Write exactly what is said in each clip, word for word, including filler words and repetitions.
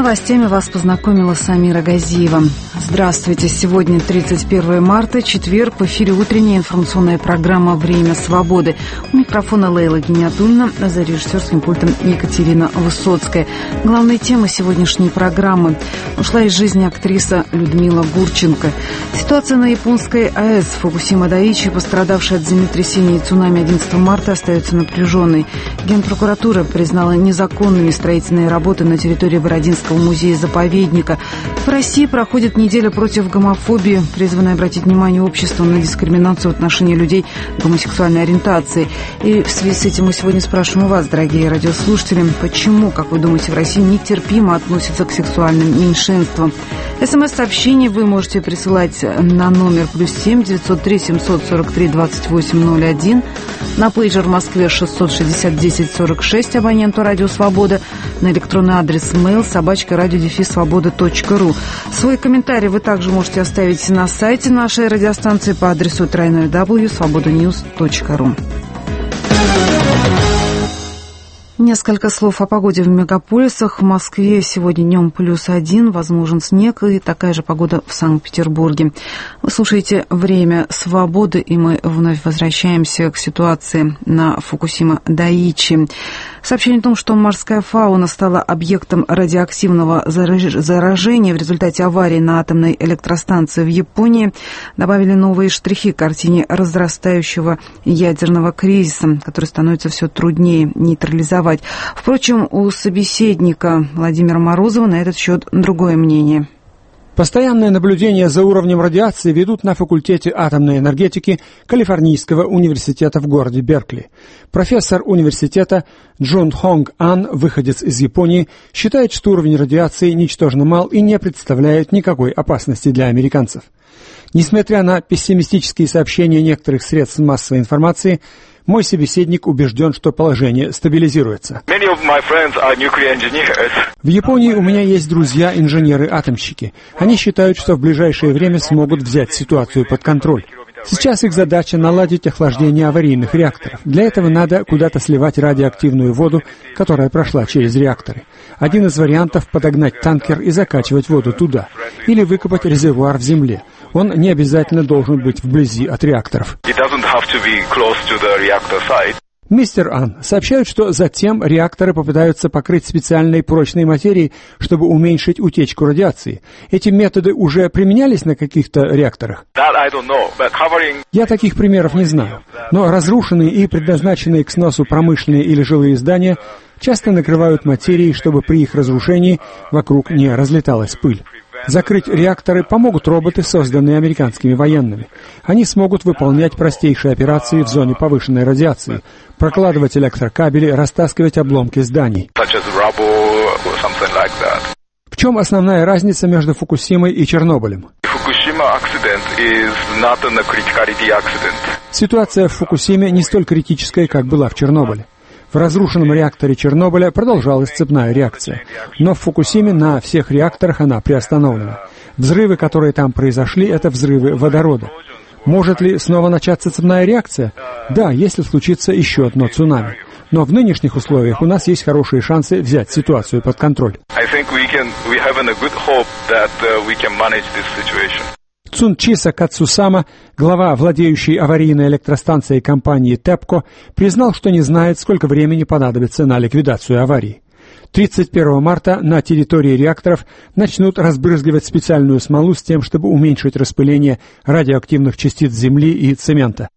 новостями вас познакомила Самира Газиева. Здравствуйте. Сегодня тридцать первое марта, четверг. В эфире утренняя информационная программа «Время свободы». У микрофона Лейла Гиниатульна, за режиссерским пультом Екатерина Высоцкая. Главные темы сегодняшней программы. Ушла из жизни актриса Людмила Гурченко. Ситуация на японской АЭС Фукусима Дайичи, пострадавшая от землетрясения и цунами одиннадцатого марта, остается напряженной. Генпрокуратура признала незаконными строительные работы на территории Бородинского музея-заповедника. В России проходит неделя против гомофобии, призванная обратить внимание общества на дискриминацию в отношении людей гомосексуальной ориентации. И в связи с этим мы сегодня спрашиваем у вас, дорогие радиослушатели, почему, как вы думаете, в России нетерпимо относятся к сексуальным меньшинствам? СМС-сообщение вы можете присылать на номер плюс семь девятьсот три семьсот сорок три двадцать восемь ноль один, на пейджер в Москве шестьсот шестьдесят десять сорок шесть абоненту Радио Свобода, на электронный адрес mail собачка радио дефис свобода точка ру. Свой комментарий вы также можете оставить на сайте нашей радиостанции по адресу дабл ю дабл ю дабл ю точка свобода ньюс точка ру. Несколько слов о погоде в мегаполисах. В Москве сегодня днем плюс один, возможен снег, и такая же погода в Санкт-Петербурге. Вы слушаете «Время свободы», и мы вновь возвращаемся к ситуации на Фукусима Дайичи. Сообщение о том, что морская фауна стала объектом радиоактивного заражения в результате аварии на атомной электростанции в Японии, добавили новые штрихи к картине разрастающего ядерного кризиса, который становится все труднее нейтрализовать. Впрочем, у собеседника Владимира Морозова на этот счет другое мнение. Постоянное наблюдение за уровнем радиации ведут на факультете атомной энергетики Калифорнийского университета в городе Беркли. Профессор университета Джун Хонг Ан, выходец из Японии, считает, что уровень радиации ничтожно мал и не представляет никакой опасности для американцев. Несмотря на пессимистические сообщения некоторых средств массовой информации, мой собеседник убежден, что положение стабилизируется. В Японии у меня есть друзья-инженеры-атомщики. Они считают, что в ближайшее время смогут взять ситуацию под контроль. Сейчас их задача наладить охлаждение аварийных реакторов. Для этого надо куда-то сливать радиоактивную воду, которая прошла через реакторы. Один из вариантов — подогнать танкер и закачивать воду туда. Или выкопать резервуар в земле. Он не обязательно должен быть вблизи от реакторов. Мистер Ан сообщает, что затем реакторы попытаются покрыть специальной прочной материей, чтобы уменьшить утечку радиации. Эти методы уже применялись на каких-то реакторах? Я таких примеров не знаю. Но разрушенные и предназначенные к сносу промышленные или жилые здания часто накрывают материей, чтобы при их разрушении вокруг не разлеталась пыль. Закрыть реакторы помогут роботы, созданные американскими военными. Они смогут выполнять простейшие операции в зоне повышенной радиации, прокладывать электрокабели, растаскивать обломки зданий. В чем основная разница между Фукусимой и Чернобылем? Ситуация в Фукусиме не столь критическая, как была в Чернобыле. В разрушенном реакторе Чернобыля продолжалась цепная реакция, но в Фукусиме на всех реакторах она приостановлена. Взрывы, которые там произошли, это взрывы водорода. Может ли снова начаться цепная реакция? Да, если случится еще одно цунами. Но в нынешних условиях у нас есть хорошие шансы взять ситуацию под контроль. Цунчиса Кацусама, глава владеющей аварийной электростанцией компании ТЭПКО, признал, что не знает, сколько времени понадобится на ликвидацию аварии. тридцать первого марта на территории реакторов начнут разбрызгивать специальную смолу с тем, чтобы уменьшить распыление радиоактивных частиц земли и цемента.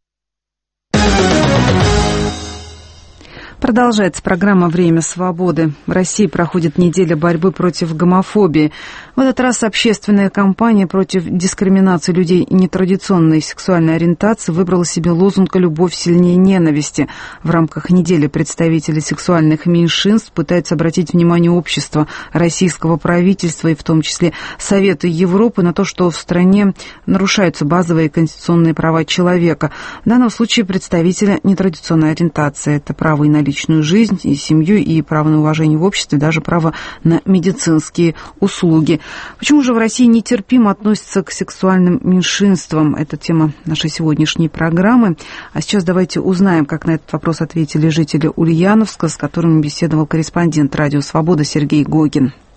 Продолжается программа «Время свободы». В России проходит неделя борьбы против гомофобии. В этот раз общественная кампания против дискриминации людей нетрадиционной сексуальной ориентации выбрала себе лозунг «Любовь сильнее ненависти». В рамках недели представители сексуальных меньшинств пытаются обратить внимание общества, российского правительства и в том числе Совета Европы на то, что в стране нарушаются базовые конституционные права человека. В данном случае представители нетрадиционной ориентации. Это право и на личную жизнь, и семью, и право на уважение в обществе, даже право на медицинские услуги. Почему же в России нетерпимо относятся к сексуальным меньшинствам? Это тема нашей сегодняшней программы. А сейчас давайте узнаем, как на этот вопрос ответили жители Ульяновска, с которыми беседовал корреспондент «Радио Свобода» Сергей Гогин.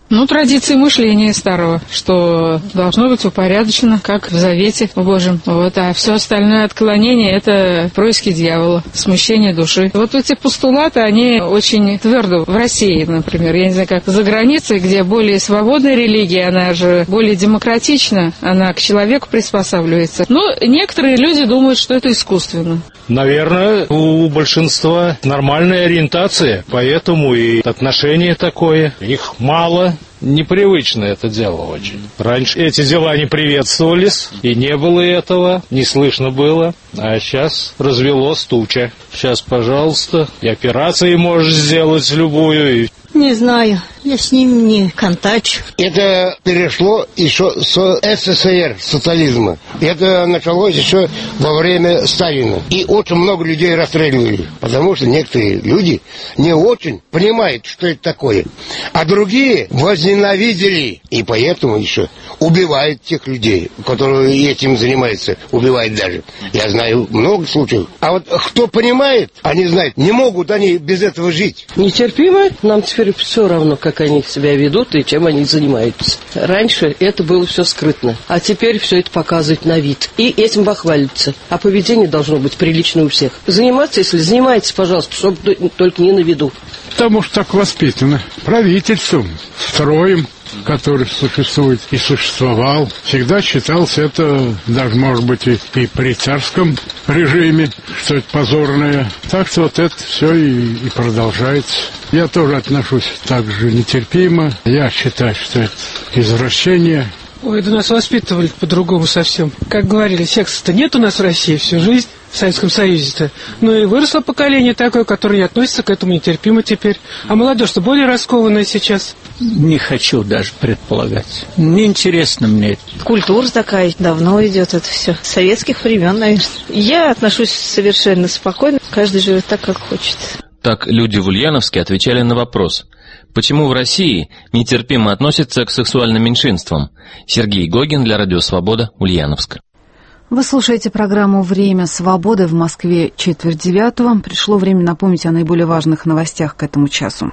Ну, традиции мышления старого, что должно быть упорядочено, как в Завете Божьем. Вот, а все остальное отклонение – это происки дьявола, смущение души. Вот эти постулаты, они очень твердо в России, например. Я не знаю, как за границей, где более свободная религия, она же более демократична, она к человеку приспосабливается. Но некоторые люди думают, что это искусственно. Наверное, у большинства нормальная ориентация, поэтому и отношение такое. Их мало. Непривычно это дело очень. Раньше эти дела не приветствовались, и не было этого, не слышно было. А сейчас развелось туча. Сейчас, пожалуйста, и операции можешь сделать любую. Не знаю, я с ним не контачу. Это перешло еще с СССР, социализма. Это началось еще во время Сталина. И очень много людей расстреливали, потому что некоторые люди не очень понимают, что это такое. А другие возненавидели, и поэтому еще убивают тех людей, которые этим занимаются, убивают даже. Я знаю много случаев. А вот кто понимает, они знают, не могут они без этого жить. Нетерпимо, нам теперь все равно, как они себя ведут и чем они занимаются. Раньше это было все скрытно, а теперь все это показывают на вид. И этим бахвалится. А поведение должно быть приличное у всех. Заниматься, если занимаетесь, пожалуйста, чтобы только не на виду. Потому что так воспитано правительством, строем, который существует и существовал. Всегда считался это, даже, может быть, и, и при царском режиме, что это позорное. Так что вот это все и, и продолжается. Я тоже отношусь так же нетерпимо. Я считаю, что это извращение. Ой, да нас воспитывали по-другому совсем. Как говорили, секса-то нет у нас в России всю жизнь, в Советском Союзе-то. Ну и выросло поколение такое, которое не относится к этому нетерпимо теперь. А молодежь-то более раскованная сейчас. Не хочу даже предполагать. Неинтересно мне это. Культура такая, давно идет это все. С советских времен, наверное. Я отношусь совершенно спокойно. Каждый живет так, как хочет. Так люди в Ульяновске отвечали на вопрос, почему в России нетерпимо относятся к сексуальным меньшинствам. Сергей Гогин для Радио Свобода, Ульяновск. Вы слушаете программу «Время свободы». В Москве четверть девятого. Пришло время напомнить о наиболее важных новостях к этому часу.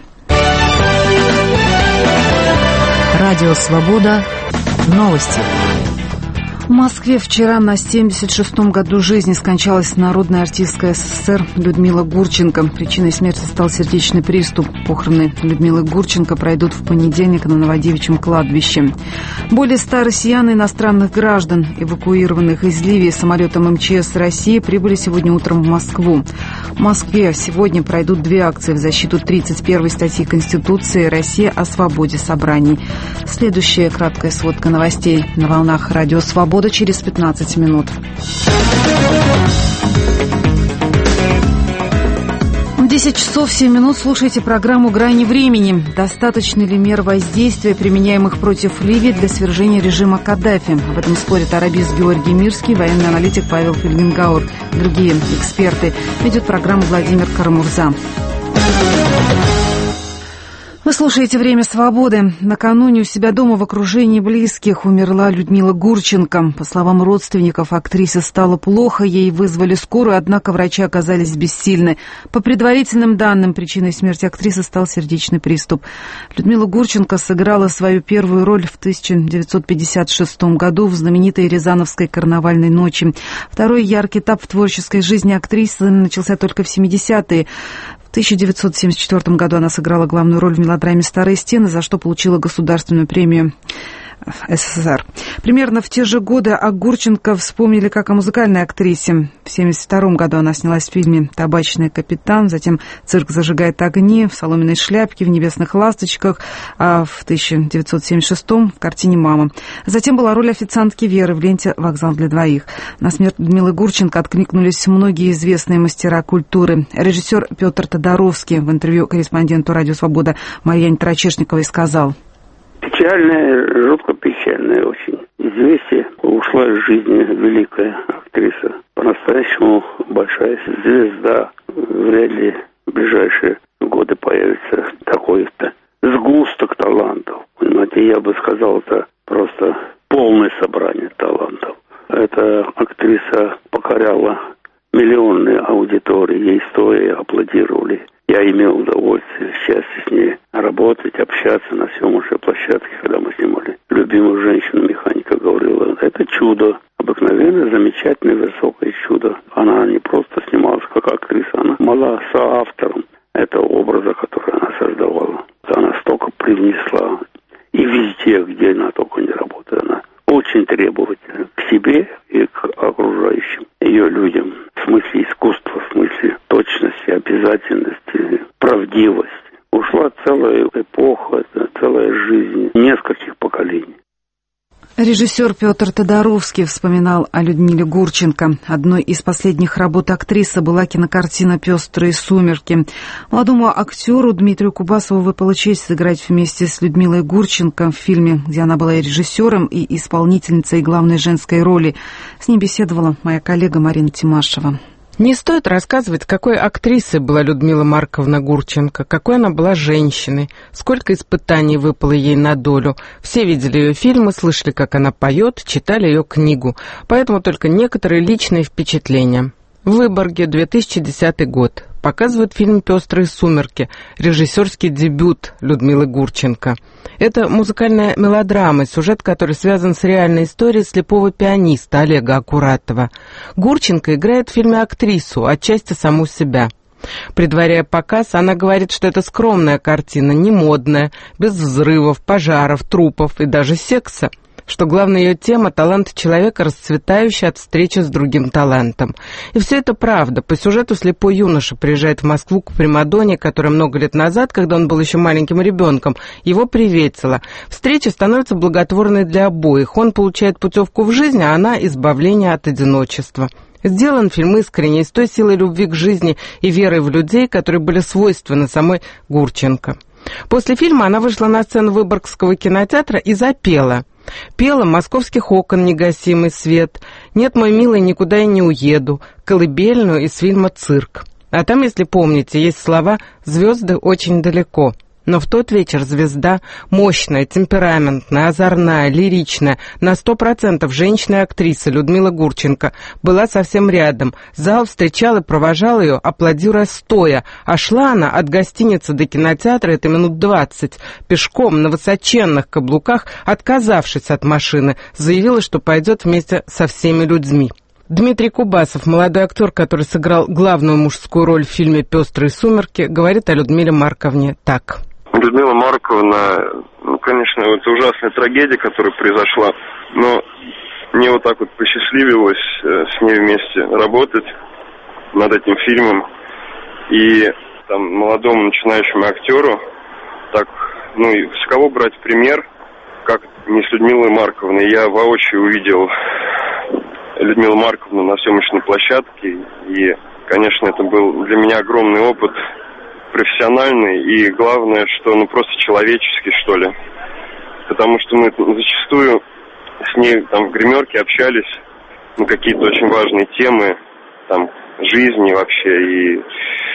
Радио Свобода. Новости. В Москве вчера на семьдесят шестом году жизни скончалась народная артистка СССР Людмила Гурченко. Причиной смерти стал сердечный приступ. Похороны Людмилы Гурченко пройдут в понедельник на Новодевичьем кладбище. Более ста россиян и иностранных граждан, эвакуированных из Ливии самолетом эм че эс России, прибыли сегодня утром в Москву. В Москве сегодня пройдут две акции в защиту тридцать первой статьи Конституции «Россия о свободе собраний». Следующая краткая сводка новостей на волнах Радио Свобода через пятнадцать минут. В десять часов семь минут слушайте программу «Грани времени». Достаточно ли мер воздействия, применяемых против Ливии для свержения режима Каддафи? Об этом спорят арабист Георгий Мирский, военный аналитик Павел Фельгенгауэр, другие эксперты. Ведет программу Владимир Карамурза. Вы слушаете «Время свободы». Накануне у себя дома в окружении близких умерла Людмила Гурченко. По словам родственников, актрисе стало плохо, ей вызвали скорую, однако врачи оказались бессильны. По предварительным данным, причиной смерти актрисы стал сердечный приступ. Людмила Гурченко сыграла свою первую роль в тысяча девятьсот пятьдесят шестом году в знаменитой Рязановской карнавальной ночи. Второй яркий этап в творческой жизни актрисы начался только в семидесятые. В тысяча девятьсот семьдесят четвёртом году она сыграла главную роль в мелодраме «Старые стены», за что получила государственную премию СССР. Примерно в те же годы о Гурченко вспомнили как о музыкальной актрисе. В семьдесят втором году она снялась в фильме «Табачный капитан», затем «Цирк зажигает огни», в «Соломенной шляпке», в «Небесных ласточках», а в тысяча девятьсот семьдесят шестом в картине «Мама». Затем была роль официантки Веры в ленте «Вокзал для двоих». На смерть Людмилы Гурченко откликнулись многие известные мастера культуры. Режиссер Петр Тодоровский в интервью корреспонденту «Радио Свобода» Марьяне Трачешниковой сказал: Печальное, жутко печальное очень известие. Ушла из жизни великая актриса. По-настоящему большая звезда. Вряд ли в ближайшие годы появится такой-то сгусток талантов. Понимаете, я бы сказал, это просто полное собрание талантов. Эта актриса покоряла миллионные аудитории. Ей стоя аплодировали. Я имел удовольствие, счастье с ней работать, общаться на съемочной площадке. любимую женщину механика говорила, это чудо. Обыкновенное, замечательное, высокое чудо. Она не просто снималась как актриса, она была соавтором этого образа, который она создавала. Она столько привнесла. И везде, где она только не работает, она очень требовательна к себе и к окружающим ее людям. В смысле искусства, в смысле точности, обязательности, правдивости. Ушла целая эпоха, целая жизнь нескольких поколений. Режиссер Петр Тодоровский вспоминал о Людмиле Гурченко. Одной из последних работ актрисы была кинокартина «Пестрые сумерки». Молодому актеру Дмитрию Кубасову выпала честь сыграть вместе с Людмилой Гурченко в фильме, где она была и режиссером, и исполнительницей главной женской роли. С ней беседовала моя коллега Марина Тимашева. Не стоит рассказывать, какой актрисой была Людмила Марковна Гурченко, какой она была женщиной, сколько испытаний выпало ей на долю. Все видели ее фильмы, слышали, как она поет, читали ее книгу, поэтому только некоторые личные впечатления. В Выборге, две тысячи десятый год. Показывают фильм «Пестрые сумерки», режиссерский дебют Людмилы Гурченко. Это музыкальная мелодрама, сюжет которой связан с реальной историей слепого пианиста Олега Аккуратова. Гурченко играет в фильме актрису, отчасти саму себя. Предваряя показ, она говорит, что это скромная картина, не модная, без взрывов, пожаров, трупов и даже секса. Что главная ее тема – талант человека, расцветающий от встречи с другим талантом. И все это правда. По сюжету слепой юноша приезжает в Москву к примадонне, которая много лет назад, когда он был еще маленьким ребенком, его приветила. Встреча становится благотворной для обоих. Он получает путевку в жизнь, а она – избавление от одиночества. Сделан фильм искренне, с той силой любви к жизни и верой в людей, которые были свойственны самой Гурченко. После фильма она вышла на сцену Выборгского кинотеатра и запела. Пела «Московских окон негасимый свет», «Нет, мой милый, никуда я не уеду», колыбельную из фильма «Цирк». А там, если помните, есть слова «Звезды очень далеко». Но в тот вечер звезда, мощная, темпераментная, озорная, лиричная, на сто процентов женщина и актриса Людмила Гурченко была совсем рядом. Зал встречал и провожал ее, аплодируя стоя, а шла она от гостиницы до кинотеатра, это минут двадцать, пешком на высоченных каблуках, отказавшись от машины, заявила, что пойдет вместе со всеми людьми. Дмитрий Кубасов, молодой актер, который сыграл главную мужскую роль в фильме «Пестрые сумерки», говорит о Людмиле Марковне так. Людмила Марковна, ну, конечно, это ужасная трагедия, которая произошла, но мне вот так вот посчастливилось э, с ней вместе работать над этим фильмом. И там молодому начинающему актеру, так, ну, и с кого брать пример, как не с Людмилой Марковной. Я воочию увидел Людмилу Марковну на съемочной площадке, и, конечно, это был для меня огромный опыт, профессиональный, и главное, что ну просто человеческий, что ли. Потому что мы зачастую с ней там в гримерке общались на какие-то очень важные темы, там, жизни вообще, и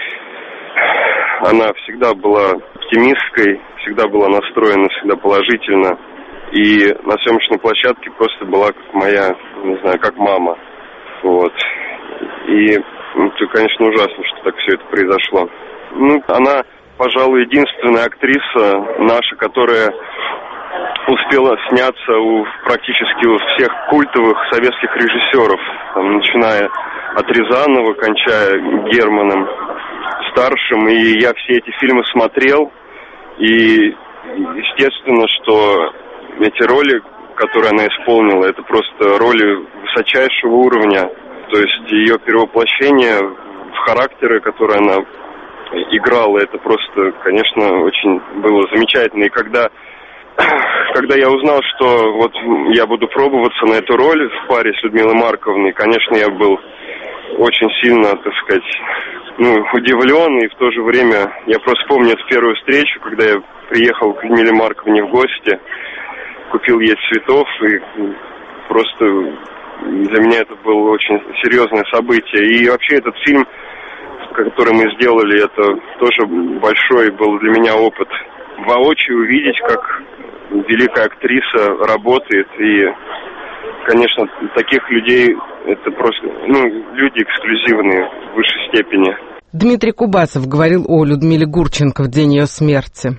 она всегда была оптимисткой, всегда была настроена, всегда положительно, и на съемочной площадке просто была как моя, не знаю, как мама, вот. И ну, это, конечно, ужасно, что так все это произошло. Ну, она, пожалуй, единственная актриса наша, которая успела сняться у практически у всех культовых советских режиссеров, там, начиная от Рязанова, кончая Германом старшим. И я все эти фильмы смотрел, и естественно, что эти роли, которые она исполнила, это просто роли высочайшего уровня. То есть ее перевоплощение в характеры, которые она играла, это просто, конечно, очень было замечательно. И когда, когда я узнал, что вот я буду пробоваться на эту роль в паре с Людмилой Марковной, конечно, я был очень сильно, так сказать, ну, удивлен. И в то же время я просто помню эту первую встречу, когда я приехал к Людмиле Марковне в гости, купил ей цветов, и просто для меня это было очень серьезное событие. И вообще этот фильм, который мы сделали, это тоже большой был для меня опыт. Воочию увидеть, как великая актриса работает. И, конечно, таких людей, это просто, ну, люди эксклюзивные в высшей степени. Дмитрий Кубасов говорил о Людмиле Гурченко в день ее смерти.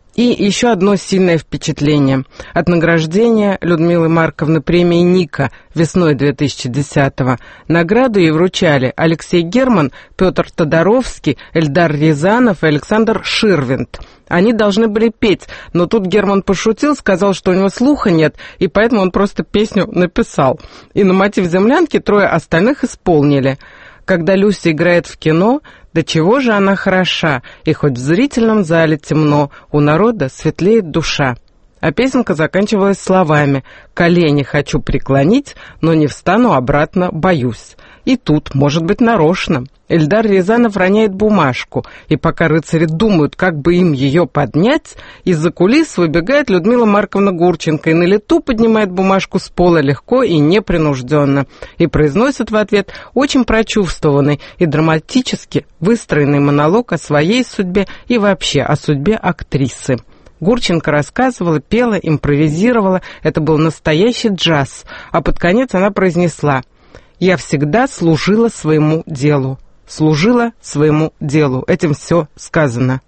И еще одно сильное впечатление. От награждения Людмилы Марковны премии «Ника» весной две тысячи десятого награду ей вручали Алексей Герман, Петр Тодоровский, Эльдар Рязанов и Александр Ширвинд. Они должны были петь, но тут Герман пошутил, сказал, что у него слуха нет, и поэтому он просто песню написал. И на мотив «Землянки» трое остальных исполнили. Когда Люся играет в кино, до чего же она хороша, и хоть в зрительном зале темно, у народа светлеет душа. А песенка заканчивалась словами «Колени хочу преклонить, но не встану обратно, боюсь». И тут, может быть, нарочно. Эльдар Рязанов роняет бумажку, и пока рыцари думают, как бы им ее поднять, из-за кулис выбегает Людмила Марковна Гурченко и на лету поднимает бумажку с пола легко и непринужденно, и произносит в ответ очень прочувствованный и драматически выстроенный монолог о своей судьбе и вообще о судьбе актрисы. Гурченко рассказывала, пела, импровизировала, это был настоящий джаз, а под конец она произнесла: «Я всегда служила своему делу, служила своему делу». Этим все сказано.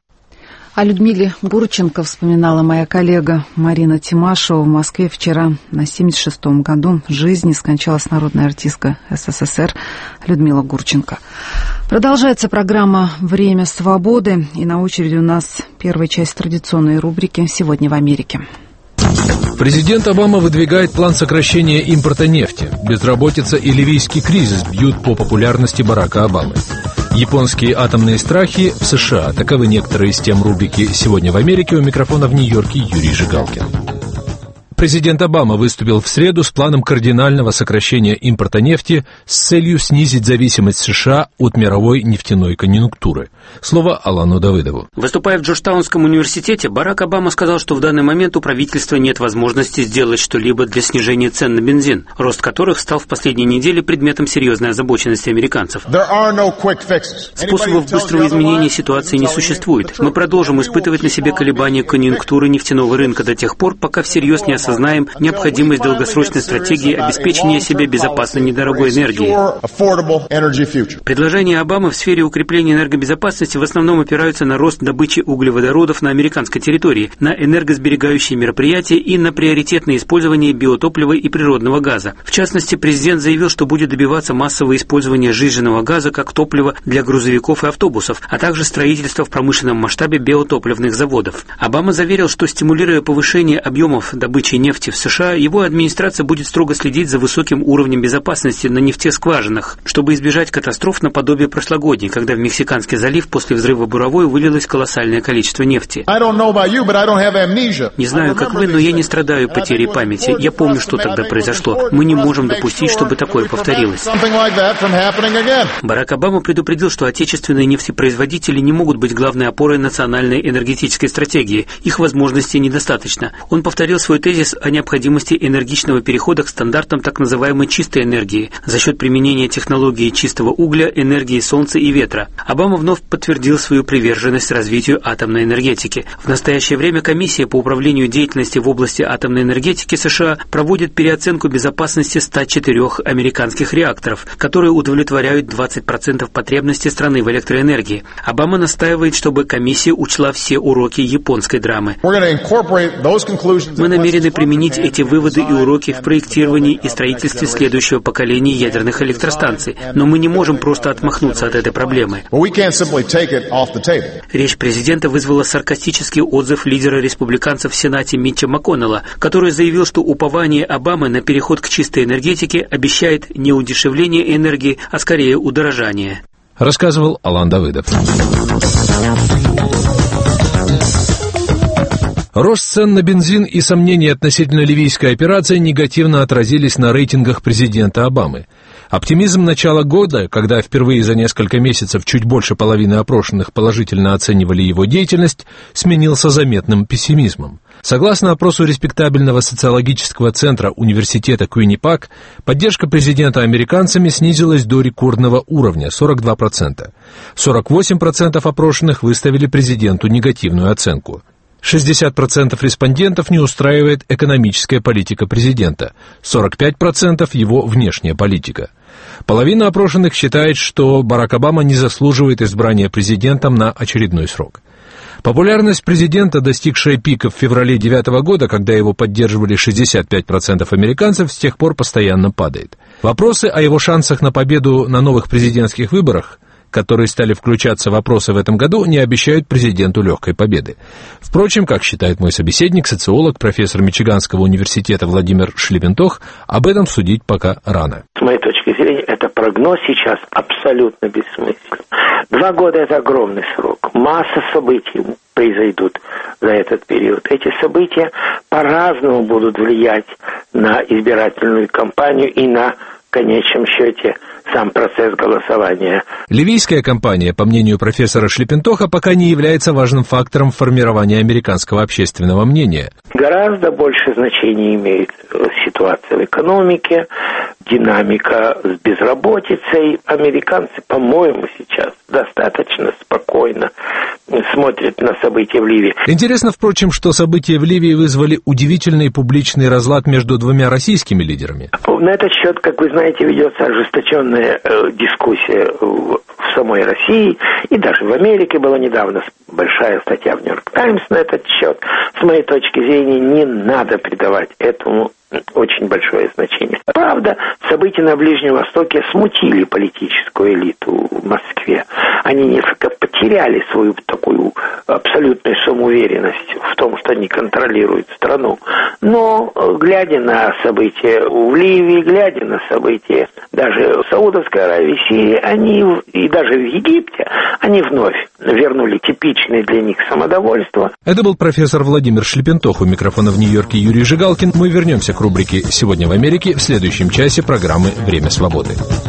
О Людмиле Гурченко вспоминала моя коллега Марина Тимашева. В Москве вчера на семьдесят шестом году жизни скончалась народная артистка СССР Людмила Гурченко. Продолжается программа «Время свободы», и на очереди у нас первая часть традиционной рубрики «Сегодня в Америке». Президент Обама выдвигает план сокращения импорта нефти. Безработица и ливийский кризис бьют по популярности Барака Обамы. Японские атомные страхи в США. Таковы некоторые из тем рубрики «Сегодня в Америке». У микрофона в Нью-Йорке Юрий Жигалкин. Президент Обама выступил в среду с планом кардинального сокращения импорта нефти с целью снизить зависимость США от мировой нефтяной конъюнктуры. Слово Алану Давыдову. Выступая в Джорджтаунском университете, Барак Обама сказал, что в данный момент у правительства нет возможности сделать что-либо для снижения цен на бензин, рост которых стал в последние недели предметом серьезной озабоченности американцев. Способов быстрого изменения ситуации не существует. Мы продолжим испытывать на себе колебания конъюнктуры нефтяного рынка до тех пор, пока всерьез не осознаем необходимость долгосрочной стратегии обеспечения себе безопасной недорогой энергией. Предложения Обамы в сфере укрепления энергобезопасности в основном опираются на рост добычи углеводородов на американской территории, на энергосберегающие мероприятия и на приоритетное использование биотоплива и природного газа. В частности, президент заявил, что будет добиваться массового использования сжиженного газа как топлива для грузовиков и автобусов, а также строительства в промышленном масштабе биотопливных заводов. Обама заверил, что, стимулируя повышение объемов добычи нефти в США, его администрация будет строго следить за высоким уровнем безопасности на нефтескважинах, чтобы избежать катастроф наподобие прошлогодней, когда в Мексиканский залив после взрыва буровой вылилось колоссальное количество нефти. Не знаю, как вы, но я не страдаю потерей памяти. Я помню, что тогда произошло. Мы не можем допустить, чтобы такое повторилось. Барак Обама предупредил, что отечественные нефтепроизводители не могут быть главной опорой национальной энергетической стратегии. Их возможностей недостаточно. Он повторил свой тезис о необходимости энергичного перехода к стандартам так называемой чистой энергии за счет применения технологии чистого угля, энергии солнца и ветра. Обама вновь подтвердил свою приверженность развитию атомной энергетики. В настоящее время Комиссия по управлению деятельностью в области атомной энергетики США проводит переоценку безопасности ста четырёх американских реакторов, которые удовлетворяют двадцать процентов потребностей страны в электроэнергии. Обама настаивает, чтобы комиссия учла все уроки японской драмы. Мы намерены применить эти выводы и уроки в проектировании и строительстве следующего поколения ядерных электростанций, но мы не можем просто отмахнуться от этой проблемы. Речь президента вызвала саркастический отзыв лидера республиканцев в Сенате Митча МакКоннелла, который заявил, что упование Обамы на переход к чистой энергетике обещает не удешевление энергии, а скорее удорожание. Рассказывал Алан Давыдов. Рост цен на бензин и сомнения относительно ливийской операции негативно отразились на рейтингах президента Обамы. Оптимизм начала года, когда впервые за несколько месяцев чуть больше половины опрошенных положительно оценивали его деятельность, сменился заметным пессимизмом. Согласно опросу респектабельного социологического центра университета Куиннипак, поддержка президента американцами снизилась до рекордного уровня – сорок два процента. сорок восемь процентов опрошенных выставили президенту негативную оценку. шестьдесят процентов респондентов не устраивает экономическая политика президента, сорок пять процентов его внешняя политика. Половина опрошенных считает, что Барак Обама не заслуживает избрания президентом на очередной срок. Популярность президента, достигшая пика в феврале девятого года, когда его поддерживали шестьдесят пять процентов американцев, с тех пор постоянно падает. Вопросы о его шансах на победу на новых президентских выборах, которые стали включаться в вопросы в этом году, не обещают президенту легкой победы. Впрочем, как считает мой собеседник, социолог, профессор Мичиганского университета Владимир Шлипентох, об этом судить пока рано. С моей точки зрения, это прогноз сейчас абсолютно бессмыслен. Два года – это огромный срок. Масса событий произойдут за этот период. Эти события по-разному будут влиять на избирательную кампанию и на, в конечном счете, сам процесс голосования. Ливийская кампания, по мнению профессора Шлипентоха, пока не является важным фактором формирования американского общественного мнения. Гораздо больше значения имеет ситуация в экономике, динамика с безработицей. Американцы, по-моему, сейчас достаточно спокойно смотрят на события в Ливии. Интересно, впрочем, что события в Ливии вызвали удивительный публичный разлад между двумя российскими лидерами. На этот счет, как вы знаете, ведется ожесточенная э, дискуссия в, в самой России, и даже в Америке была недавно большая статья в «Нью-Йорк Таймс» на этот счет. С моей точки зрения, не надо придавать этому очень большое значение. Правда, события на Ближнем Востоке смутили политическую элиту в Москве. Они несколько потеряли свою такую абсолютную самоуверенность в том, что они контролируют страну. Но, глядя на события в Ливии, глядя на события даже в Саудовской Аравии, Сирии, они, и даже в Египте, они вновь вернули типичное для них самодовольство. Это был профессор Владимир Шлипентох. У микрофона в Нью-Йорке Юрий Жигалкин. Мы вернемся к рубрике «Сегодня в Америке» в следующем часе программы «Время свободы».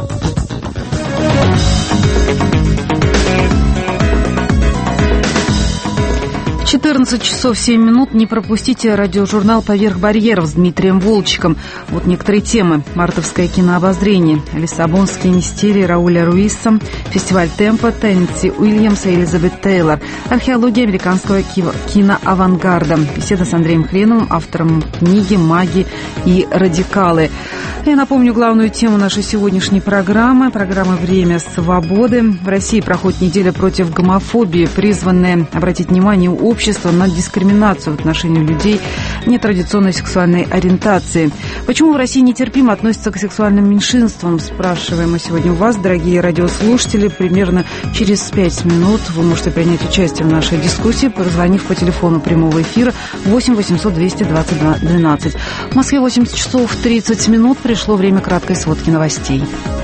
четырнадцать часов семь минут. Не пропустите радиожурнал «Поверх барьеров» с Дмитрием Волчиком. Вот некоторые темы. Мартовское кинообозрение, Лиссабонские мистерии Рауля Руиса, фестиваль темпа Теннесси Уильямса и Элизабет Тейлор, археология американского киноавангарда, беседа с Андреем Хреновым, автором книги «Маги и радикалы». Я напомню главную тему нашей сегодняшней программы. Программа «Время свободы». В России проходит неделя против гомофобии, призванная обратить внимание общества на дискриминацию в отношении людей нетрадиционной сексуальной ориентации. Почему в России нетерпимо относятся к сексуальным меньшинствам, спрашиваем мы сегодня у вас, дорогие радиослушатели. Примерно через пять минут вы можете принять участие в нашей дискуссии, позвонив по телефону прямого эфира восемь восемьсот двести двадцать два двенадцать. В Москве восемь часов тридцать минут. Пришло время краткой сводки новостей.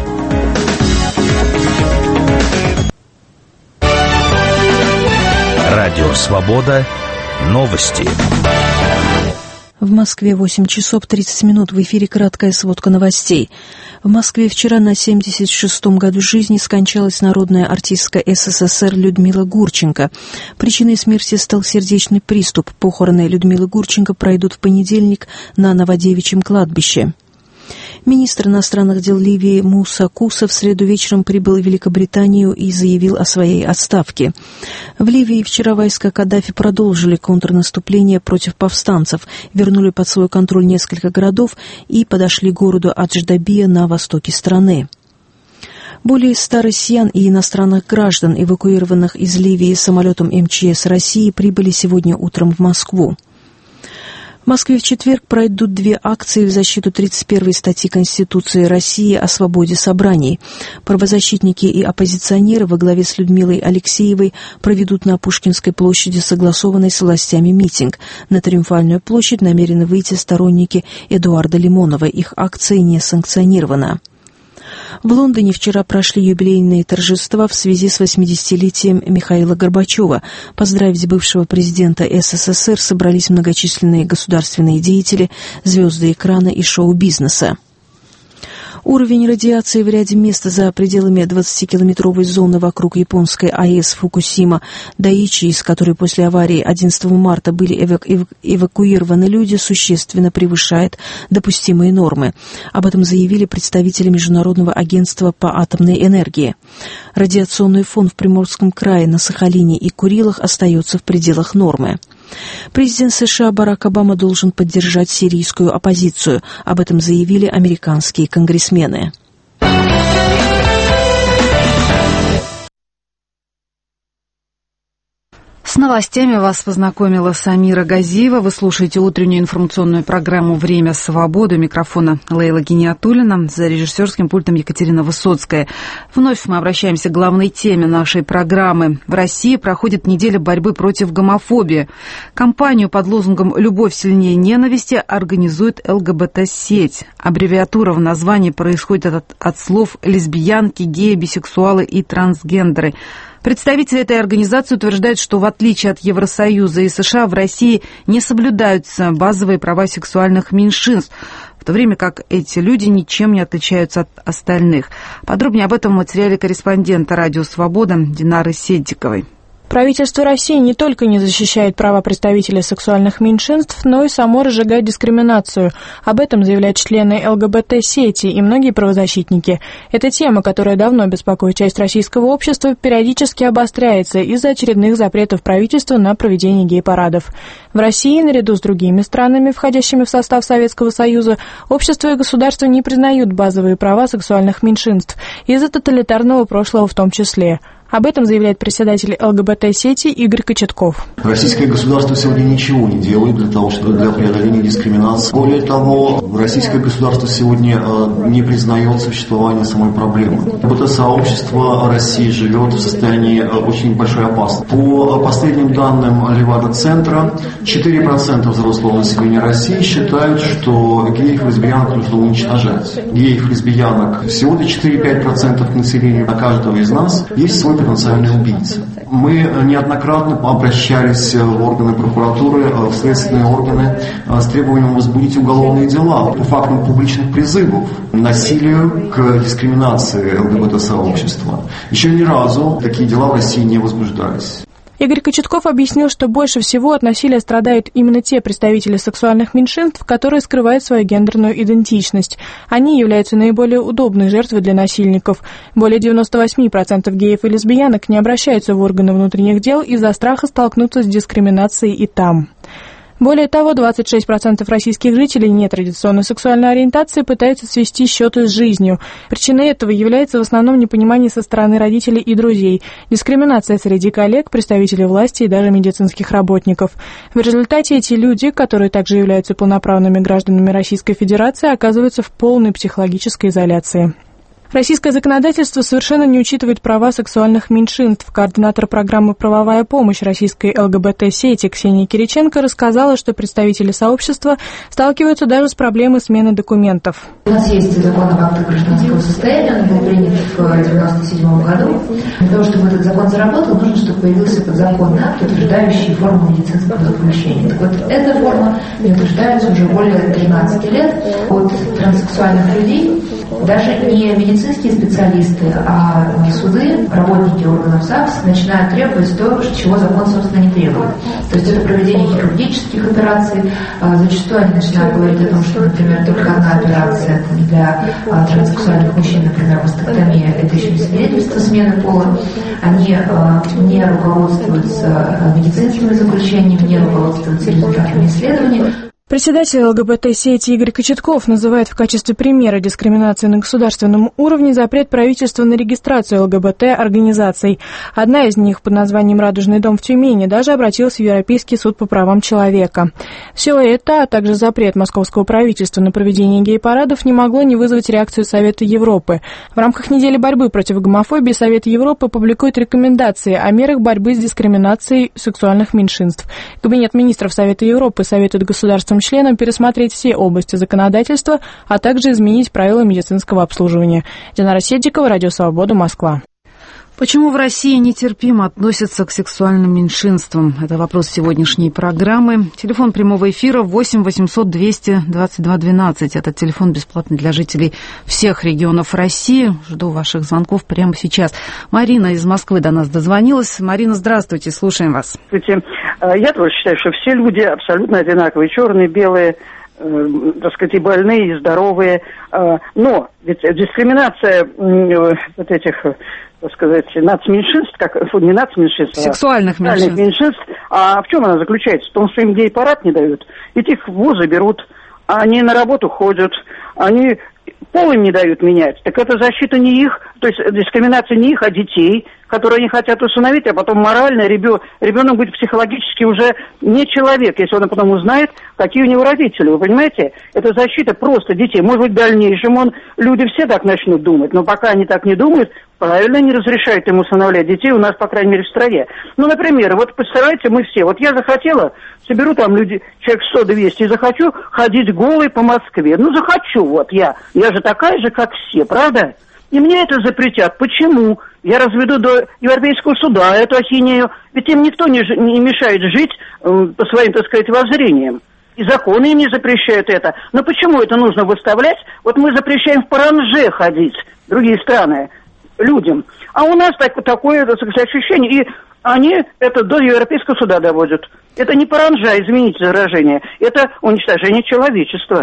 Радио «Свобода». Новости. В Москве восемь часов тридцать минут. В эфире краткая сводка новостей. В Москве вчера на семьдесят шестом году жизни скончалась народная артистка СССР Людмила Гурченко. Причиной смерти стал сердечный приступ. Похороны Людмилы Гурченко пройдут в понедельник на Новодевичьем кладбище. Министр иностранных дел Ливии Муса Куса в среду вечером прибыл в Великобританию и заявил о своей отставке. В Ливии вчера войска Каддафи продолжили контрнаступление против повстанцев, вернули под свой контроль несколько городов и подошли к городу Адждабия на востоке страны. Более ста россиян и иностранных граждан, эвакуированных из Ливии самолетом эм че эс России, прибыли сегодня утром в Москву. В Москве в четверг пройдут две акции в защиту тридцать первой статьи Конституции России о свободе собраний. Правозащитники и оппозиционеры во главе с Людмилой Алексеевой проведут на Пушкинской площади согласованный с властями митинг. На Триумфальную площадь намерены выйти сторонники Эдуарда Лимонова. Их акция не санкционирована. В Лондоне вчера прошли юбилейные торжества в связи с восьмидесятилетием Михаила Горбачева. Поздравить бывшего президента СССР собрались многочисленные государственные деятели, звезды экрана и шоу-бизнеса. Уровень радиации в ряде мест за пределами двадцатикилометровой зоны вокруг японской АЭС Фукусима Дайичи, из которой после аварии одиннадцатого марта были эваку- эваку- эвакуированы люди, существенно превышает допустимые нормы. Об этом заявили представители Международного агентства по атомной энергии. Радиационный фон в Приморском крае, на Сахалине и Курилах остается в пределах нормы. Президент США Барак Обама должен поддержать сирийскую оппозицию. Об этом заявили американские конгрессмены. С С новостями вас познакомила Самира Газиева. Вы слушаете утреннюю информационную программу «Время свободы». У микрофона Лейла Гиниатуллина, за режиссерским пультом Екатерина Высоцкая. Вновь мы обращаемся к главной теме нашей программы. В России проходит неделя борьбы против гомофобии. Кампанию под лозунгом «Любовь сильнее ненависти» организует ЛГБТ-сеть. Аббревиатура в названии происходит от, от слов лесбиянки, геи, бисексуалы и трансгендеры. Представители этой организации утверждают, что в отличие от Евросоюза и США в России не соблюдаются базовые права сексуальных меньшинств, в то время как эти люди ничем не отличаются от остальных. Подробнее об этом в материале корреспондента «Радио Свобода» Динары Седиковой. Правительство России не только не защищает права представителей сексуальных меньшинств, но и само разжигает дискриминацию. Об этом заявляют члены ЛГБТ-сети и многие правозащитники. Эта тема, которая давно беспокоит часть российского общества, периодически обостряется из-за очередных запретов правительства на проведение гей-парадов. В России, наряду с другими странами, входящими в состав Советского Союза, общество и государство не признают базовые права сексуальных меньшинств, из-за тоталитарного прошлого в том числе. Об этом заявляет председатель ЛГБТ-сети Игорь Кочетков. Российское государство сегодня ничего не делает для того, чтобы для преодоления дискриминации. Более того, российское государство сегодня не признает существование самой проблемы. ЛГБТ-сообщество России живет в состоянии очень большой опасности. По последним данным Левада-центра, четыре процента взрослого населения России считают, что геев и лесбиянок нужно уничтожать. Геев и лесбиянок всего-то четыре-пять процентов населения на каждого из нас есть свой потенциальный убийца. Мы неоднократно обращались в органы прокуратуры, в следственные органы с требованием возбудить уголовные дела по фактам публичных призывов к насилию, к дискриминации ЛГБТ-сообщества. Еще ни разу такие дела в России не возбуждались. Игорь Кочетков объяснил, что больше всего от насилия страдают именно те представители сексуальных меньшинств, которые скрывают свою гендерную идентичность. Они являются наиболее удобной жертвой для насильников. Более девяносто восемь процентов геев и лесбиянок не обращаются в органы внутренних дел из-за страха столкнуться с дискриминацией и там. Более того, двадцать шесть процентов российских жителей нетрадиционной сексуальной ориентации пытаются свести счеты с жизнью. Причиной этого является в основном непонимание со стороны родителей и друзей, дискриминация среди коллег, представителей власти и даже медицинских работников. В результате эти люди, которые также являются полноправными гражданами Российской Федерации, оказываются в полной психологической изоляции. Российское законодательство совершенно не учитывает права сексуальных меньшинств. Координатор программы «Правовая помощь» российской ЛГБТ-сети Ксения Кириченко рассказала, что представители сообщества сталкиваются даже с проблемой смены документов. У нас есть закон об актах гражданского состояния, он был принят в девяносто седьмом году. Для того, чтобы этот закон заработал, нужно, чтобы появился подзаконный акт, утверждающий форму медицинского заключения. Так вот, эта форма не утверждается уже более тринадцати лет от транссексуальных людей. Даже не медицинские специалисты, а суды, работники органов ЗАГС начинают требовать то, чего закон, собственно, не требует. То есть это проведение хирургических операций. Зачастую они начинают говорить о том, что, например, только одна операция для транссексуальных мужчин, например, мастектомия, это еще не свидетельство смены пола. Они не руководствуются медицинскими заключениями, не руководствуются результатами исследований. Председатель ЛГБТ-сети Игорь Кочетков называет в качестве примера дискриминации на государственном уровне запрет правительства на регистрацию ЛГБТ-организаций. Одна из них под названием «Радужный дом» в Тюмени даже обратилась в Европейский суд по правам человека. Все это, а также запрет московского правительства на проведение гей-парадов не могло не вызвать реакцию Совета Европы. В рамках недели борьбы против гомофобии Совет Европы публикует рекомендации о мерах борьбы с дискриминацией сексуальных меньшинств. Кабинет министров Совета Европы советует государствам членам пересмотреть все области законодательства, а также изменить правила медицинского обслуживания. Динара Седикова, Радио Свобода, Москва. Почему в России нетерпимо относятся к сексуальным меньшинствам? Это вопрос сегодняшней программы. Телефон прямого эфира восемь восемьсот двести двадцать два двенадцать. Этот телефон бесплатный для жителей всех регионов России. Жду ваших звонков прямо сейчас. Марина из Москвы до нас дозвонилась. Марина, здравствуйте, слушаем вас. Здравствуйте. Я тоже считаю, что все люди абсолютно одинаковые. Черные, белые, э, так сказать, и больные, и здоровые. Но ведь дискриминация э, вот этих... так сказать, нацменьшинств, как, не нацменьшинств, сексуальных а меньшинств. меньшинств. А в чем она заключается? В том, что им гей-парад не дают. Ведь их в вузы берут, они на работу ходят, они пол им не дают менять. Так это защита не их, то есть дискриминация не их, а детей, которые они хотят усыновить, а потом морально ребенок, ребенок будет психологически уже не человек, если он потом узнает, какие у него родители. Вы понимаете? Это защита просто детей. Может быть, в дальнейшем он, люди все так начнут думать, но пока они так не думают, правильно не разрешают им усыновлять детей у нас, по крайней мере, в стране. Ну, например, вот представляете, мы все, вот я захотела, соберу там люди, человек сто-двести, и захочу ходить голой по Москве. Ну, захочу, вот я. Я же такая же, как все, правда? И мне это запретят. Почему? Я разведу до Европейского суда эту ахинею. Ведь им никто не, ж- не мешает жить э, по своим, так сказать, воззрениям. И законы им не запрещают это. Но почему это нужно выставлять? Вот мы запрещаем в паранже ходить, другие страны, людям. А у нас так, такое, так сказать, ощущение. И они это до Европейского суда доводят. Это не паранжа, извините за выражение. Это уничтожение человечества.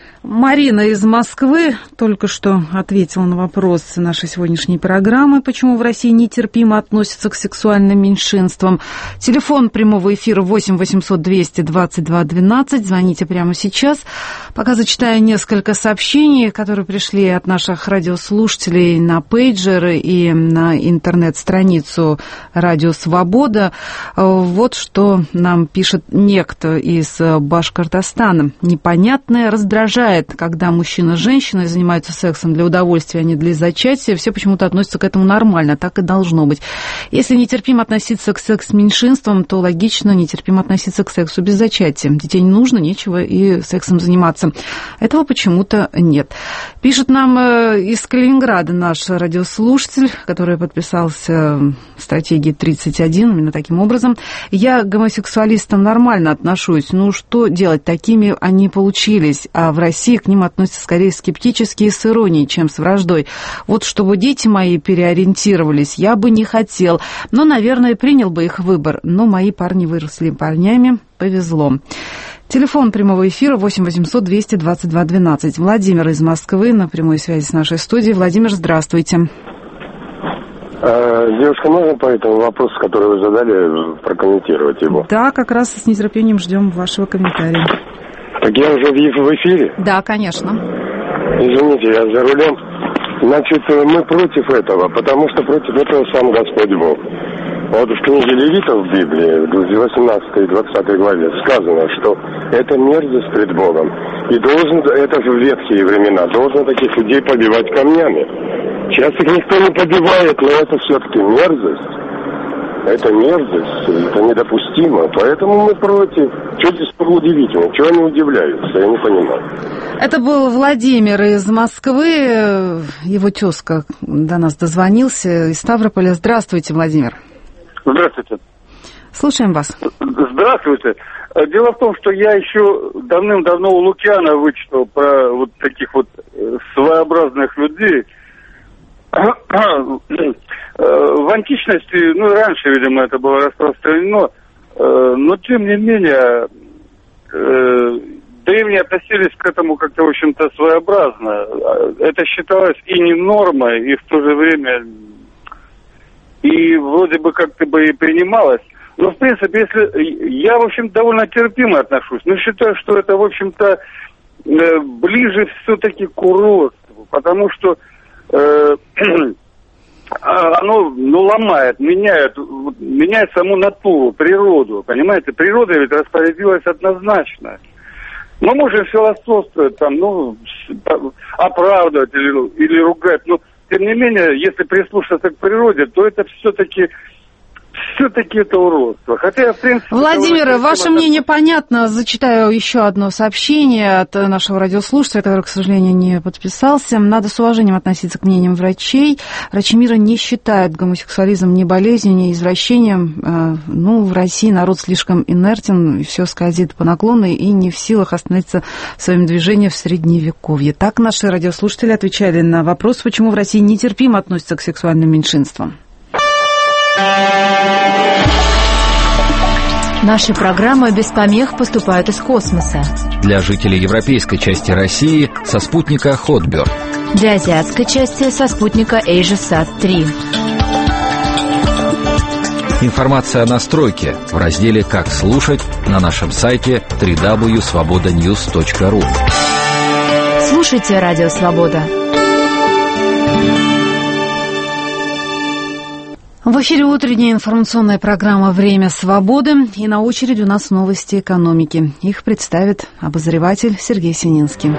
Марина из Москвы только что ответила на вопрос нашей сегодняшней программы, почему в России нетерпимо относятся к сексуальным меньшинствам. Телефон прямого эфира восемь восемьсот двести двадцать два двенадцать. Звоните прямо сейчас. Пока зачитаю несколько сообщений, которые пришли от наших радиослушателей на пейджер и на интернет-страницу «Радио Свобода». Вот что нам пишет некто из Башкортостана. Непонятное раздражает, когда мужчина с женщиной занимаются сексом для удовольствия, а не для зачатия. Все почему-то относятся к этому нормально, так и должно быть. Если нетерпимо относиться к секс-меньшинствам, то логично нетерпимо относиться к сексу без зачатия. Детей не нужно, нечего и сексом заниматься. Этого почему-то нет. Пишет нам из Калининграда наш радиослушатель, который подписался в стратегии тридцать один, именно таким образом. Я к гомосексуалистам нормально отношусь. Ну, что делать? Такими они получились. А в России к ним относятся скорее скептически и с иронией, чем с враждой. Вот чтобы дети мои переориентировались, я бы не хотел. Но, наверное, принял бы их выбор. Но мои парни выросли парнями. Повезло. Телефон прямого эфира восемь восемьсот двести двадцать два двенадцать. Владимир из Москвы на прямой связи с нашей студией. Владимир, здравствуйте. Девушка, можно по этому вопросу, который вы задали, прокомментировать его? Да, как раз с нетерпением ждем вашего комментария. Так я уже в эфире? Да, конечно. Извините, я за рулем. Значит, мы против этого, потому что против этого сам Господь Бог. Вот в книге Левитов в Библии, в восемнадцатой и двадцатой главе сказано, что это мерзость пред Богом. И должен, это же в ветхие времена, должен таких людей побивать камнями. Сейчас их никто не побивает, но это все-таки мерзость. Это мерзость, это недопустимо, поэтому мы против. Что здесь удивительно? Чего они удивляются? Я не понимаю. Это был Владимир из Москвы. Его тезка до нас дозвонился из Ставрополя. Здравствуйте, Владимир. Здравствуйте. Слушаем вас. Здравствуйте. Дело в том, что я еще давным-давно у Лукьяна вычитал про вот таких вот своеобразных людей. В античности, ну, раньше, видимо, это было распространено, но, тем не менее, древние относились к этому как-то, в общем-то, своеобразно. Это считалось и не нормой, и в то же время, и вроде бы как-то бы и принималось. Но, в принципе, если я, в общем, довольно терпимо отношусь, но считаю, что это, в общем-то, ближе все-таки к уродству, потому что э, оно, ну, ломает, меняет, меняет саму натуру, природу, понимаете? Природа ведь распорядилась однозначно. Мы можем философствовать, там, ну, оправдывать или, или ругать, но, тем не менее, если прислушаться к природе, то это все-таки... Все-таки это уродство. Хотя, в принципе... Владимир, ваше мнение понятно. Зачитаю еще одно сообщение от нашего радиослушателя, который, к сожалению, не подписался. Надо с уважением относиться к мнениям врачей. Врачи мира не считают гомосексуализм ни болезнью, ни извращением. Ну, в России народ слишком инертен, все скользит по наклону и не в силах остановиться в своем движении в Средневековье. Так наши радиослушатели отвечали на вопрос, почему в России нетерпимо относятся к сексуальным меньшинствам. Наши программы без помех поступают из космоса. Для жителей европейской части России со спутника Хотберд. Для азиатской части со спутника AsiaSat три. Информация о настройке в разделе «Как слушать» на нашем сайте дабл ю дабл ю дабл ю точка свобода ньюс точка ру. Слушайте Радио Свобода. В эфире утренняя информационная программа «Время свободы». И на очереди у нас новости экономики. Их представит обозреватель Сергей Сининский.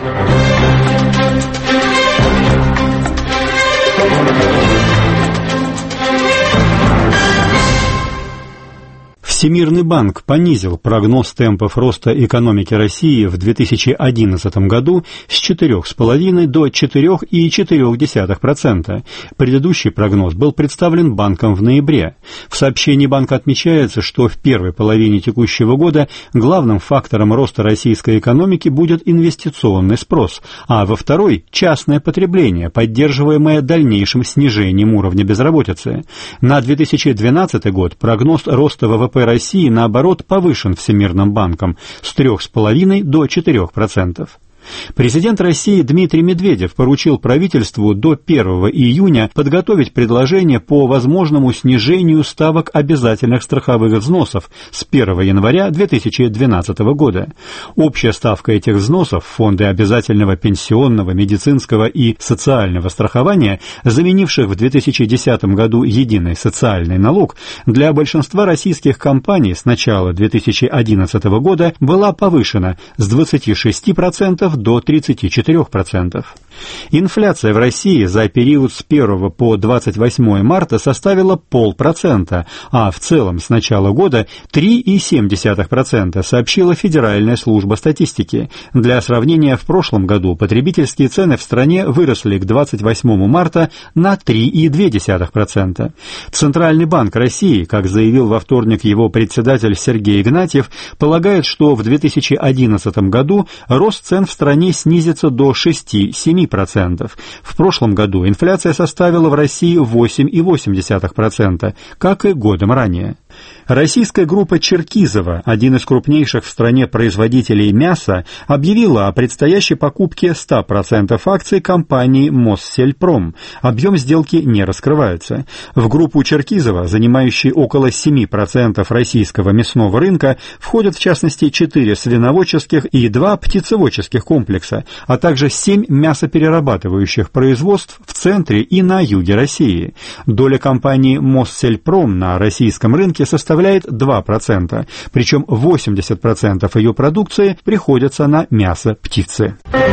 Всемирный банк понизил прогноз темпов роста экономики России в две тысячи одиннадцатом году с четырех целых пять десятых до четырех целых четыре десятых процента. Предыдущий прогноз был представлен банком в ноябре. В сообщении банка отмечается, что в первой половине текущего года главным фактором роста российской экономики будет инвестиционный спрос, а во второй – частное потребление, поддерживаемое дальнейшим снижением уровня безработицы. На две тысячи двенадцатый год прогноз роста ВВП России, наоборот, повышен Всемирным банком с трех целых пять десятых до четырех процентов. Президент России Дмитрий Медведев поручил правительству до первого июня подготовить предложение по возможному снижению ставок обязательных страховых взносов с первого января две тысячи двенадцатого года. Общая ставка этих взносов в фонды обязательного пенсионного, медицинского и социального страхования, заменивших в две тысячи десятом году единый социальный налог, для большинства российских компаний с начала две тысячи одиннадцатого года была повышена с двадцати шести процентов до тридцати четырёх процентов. Инфляция в России за период с первого по двадцать восьмое марта составила полпроцента, а в целом с начала года три целых семь десятых процента, сообщила Федеральная служба статистики. Для сравнения, в прошлом году потребительские цены в стране выросли к двадцать восьмому марта на три целых две десятых процента. Центральный банк России, как заявил во вторник его председатель Сергей Игнатьев, полагает, что в две тысячи одиннадцатом году рост цен в стране снизится до шести — семи процентов. В прошлом году инфляция составила в России восемь целых восемь десятых процента, как и годом ранее. Российская группа Черкизово, один из крупнейших в стране производителей мяса, объявила о предстоящей покупке ста процентов акций компании Моссельпром. Объем сделки не раскрывается. В группу Черкизово, занимающей около семи процентов российского мясного рынка, входят в частности четыре свиноводческих и два птицеводческих комплекса, а также семь мясоперерабатывающих производств в центре и на юге России. Доля компании Моссельпром на российском рынке составляет два процента, причем восемьдесят процентов ее продукции приходится на мясо птицы.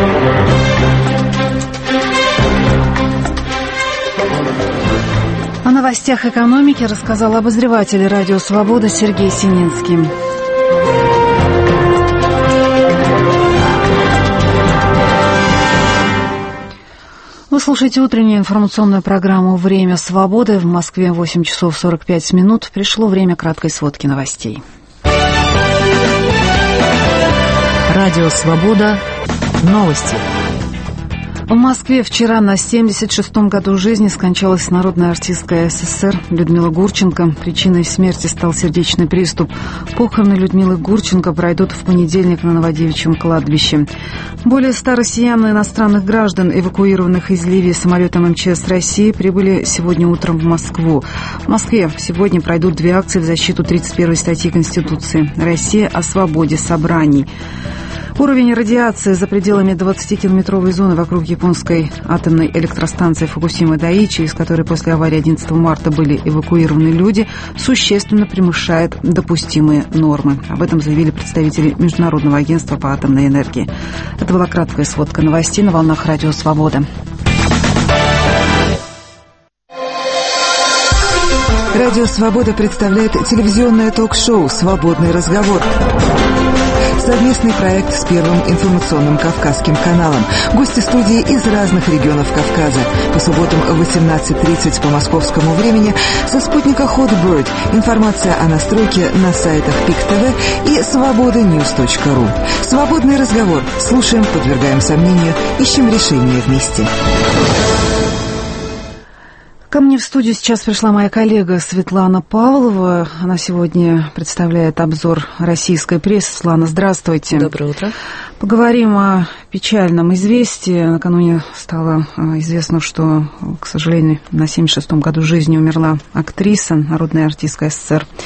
О новостях экономики рассказал обозреватель «Радио Свобода» Сергей Сининский. Вы слушаете утреннюю информационную программу «Время свободы». В Москве восемь часов сорок пять минут. Пришло время краткой сводки новостей. Радио Свобода. Новости. В Москве вчера на семьдесят шестом году жизни скончалась народная артистка СССР Людмила Гурченко. Причиной смерти стал сердечный приступ. Похороны Людмилы Гурченко пройдут в понедельник на Новодевичьем кладбище. Более ста россиян и иностранных граждан, эвакуированных из Ливии самолетом МЧС России, прибыли сегодня утром в Москву. В Москве сегодня пройдут две акции в защиту тридцать первой статьи Конституции. Россия о свободе собраний. Уровень радиации за пределами двадцатикилометровой зоны вокруг японской атомной электростанции Фукусима-Дайичи, из которой после аварии одиннадцатого марта были эвакуированы люди, существенно превышает допустимые нормы. Об этом заявили представители Международного агентства по атомной энергии. Это была краткая сводка новостей на волнах Радио Свобода. Радио Свобода представляет телевизионное ток-шоу «Свободный разговор». Совместный проект с Первым информационным Кавказским каналом. Гости студии из разных регионов Кавказа. По субботам в восемнадцать тридцать по московскому времени со спутника Hotbird. Информация о настройке на сайтах пик-ТВ и свобода ньюс точка ру. Свободный разговор. Слушаем, подвергаем сомнению, ищем решение вместе. Ко мне в студию сейчас пришла моя коллега Светлана Павлова. Она сегодня представляет обзор российской прессы. Светлана, здравствуйте. Доброе утро. Поговорим о печальном известии. Накануне стало известно, что, к сожалению, на семьдесят шестом году жизни умерла актриса, народная артистка СССР